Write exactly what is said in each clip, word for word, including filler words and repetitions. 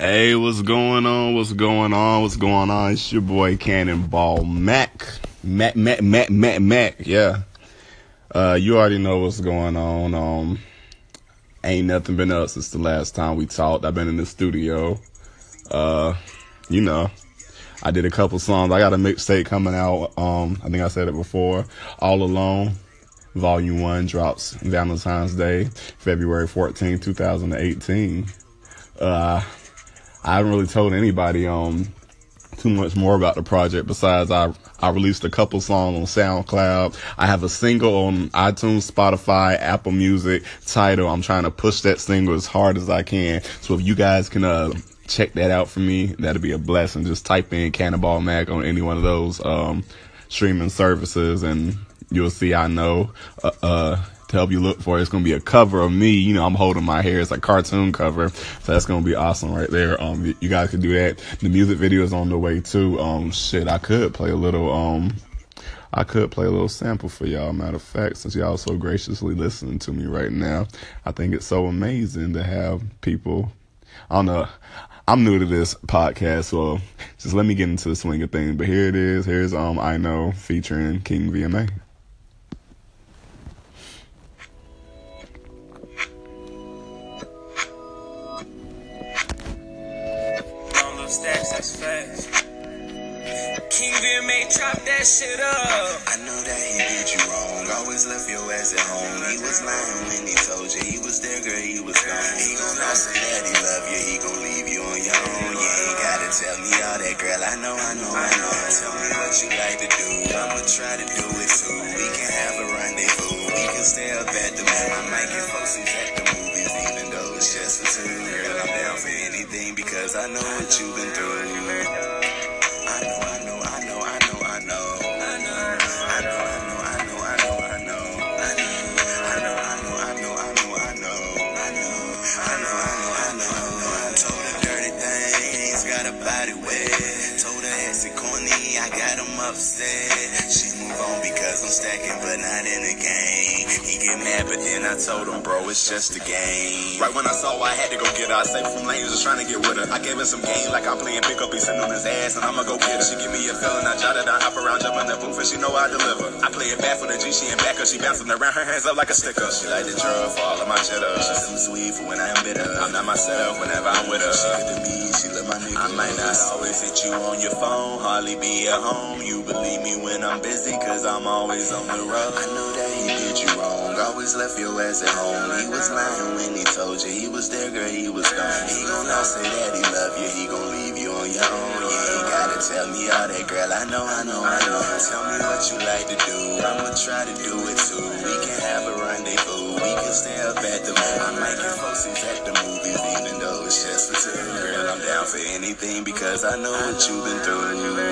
Hey, what's going on? What's going on? What's going on? It's your boy Cannonball Mac. Mac, Mac, Mac, Mac, Mac. Yeah. Uh, you already know what's going on. Um, ain't nothing been up since the last time we talked. I've been in the studio. Uh, you know, I did a couple songs. I got a mixtape coming out. Um, I think I said it before. All Alone. Volume one drops Valentine's Day, February fourteenth, twenty eighteen. Uh, I haven't really told anybody um too much more about the project besides I I released a couple songs on SoundCloud. I have a single on iTunes, Spotify, Apple Music, Tidal. I'm trying to push that single as hard as I can. So if you guys can uh check that out for me, that'd be a blessing. Just type in Cannonball Mac on any one of those um streaming services and you'll see I know uh, uh to help you look for it. It's gonna be a cover of me. You know, I'm holding my hair. It's a cartoon cover, so that's gonna be awesome right there. Um, you guys can do that. The music video is on the way too. Um, shit, I could play a little. Um, I could play a little sample for y'all. Matter of fact, since y'all so graciously listening to me right now, I think it's so amazing to have people. I don't know. I'm new to this podcast, so just let me get into the swing of things. But here it is. Here's um, I Know featuring King V M A. Stacks, that's fast. King V M A, chop that shit up. I know that he did you wrong. Always left your ass at home. He was lying when he told you he was there, girl, he was gone. He gon' not say that he love you. He gon' leave you on your own. You ain't gotta tell me all that, girl. I know, I know, I know. Tell me what you like to do. I'ma try to do it too. We can have a rendezvous. We can stay up at the moon. I might get folks at the movies, even though it's just for two. Girl, I'm down for anything because I know what you've been through. I know, I know, I know, I know, I know. I know, I know, I know, I know, I know. I know, I know, I know, I know, I know, I know. I know, I know, I know, I know, I know. I told her dirty things, got her body wet. Told her ass it corny, I got him upset. She move on because I'm stacking, but not in the game. He get mad, but then I told him, bro, it's just a game. Right when I saw I had to go get her, I saved from lanes, just trying to get with her. I gave her some game like I'm playing pick up, he's sitting on his ass, and I'ma go get her. She give me a feeling, I jotted down, hop around, jump in the booth, and she know I deliver. I play it bad for the G, she in back, cause she bouncing around, her hands up like a sticker. She like the drug for all of my cheddar. She some sweet for when I am bitter. I'm not myself whenever I'm with her. She good to me, she love my nigga. I might not always hit you on your phone, hardly be at home. You believe me when I'm busy, cause I'm always on the road. I know that he did you wrong, always left your ass at home. He was lying when he told you he was there, girl, he was gone. He gon' not say that he love you, he gon' leave you on your own. You ain't gotta tell me all that, girl, I know, I know, I know. Tell me what you like to do, I'ma try to do it too. We can have a rendezvous, we can stay up at the moon. I might get folks at the movies, even though it's just for two. Girl, I'm down for anything because I know what you've been through.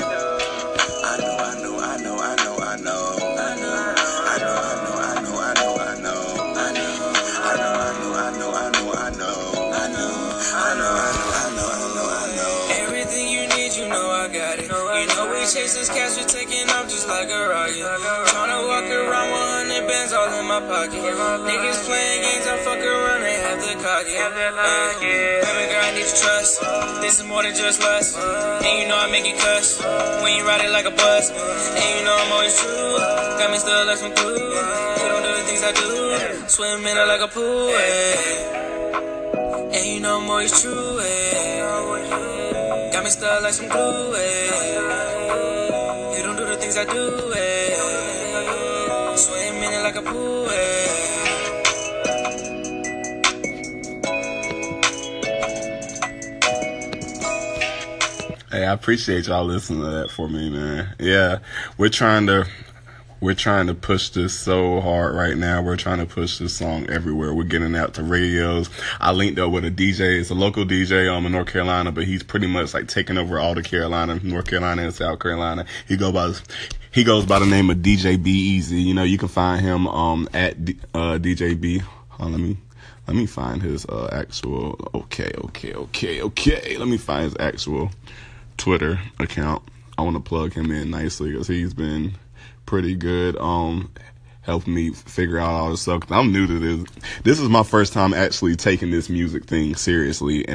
I know, I know, I know, I know, I know. I know, I know, I know, I know, I know, I know. I know, I know, I know, I know, I know, I know. I know, I know, I know, I know, I know, I know. Everything you need, you know I got it. You know we chase this cash, we're taking off just like a rocket. Tryna walk around with hundred bands all in my pocket. Niggas playing games, I fuck around, they have the cocky. Baby girl, I need your trust. This is more than just lust. And you know I make it cuss when you ride it like a bus. And you know I'm always true. Got me still like some glue. You don't do the things I do. Swim in it like a pool. And you know I'm always true. Got me stuck like some glue. You don't do the things I do. Swim in it like a pool. Hey, I appreciate y'all listening to that for me, man. Yeah, we're trying to we're trying to push this so hard right now. We're trying to push this song everywhere. We're getting out to radios. I linked up with a D J. It's a local D J um, in North Carolina, but he's pretty much like taking over all the Carolina, North Carolina and South Carolina. He go by he goes by the name of D J B Easy. You know, you can find him um at D, uh, D J B. Oh, let me let me find his uh, actual. Okay, okay, okay, okay. Let me find his actual Twitter account. I want to plug him in nicely because he's been pretty good um helping me figure out all this stuff. I'm new to this. This is my first time actually taking this music thing seriously.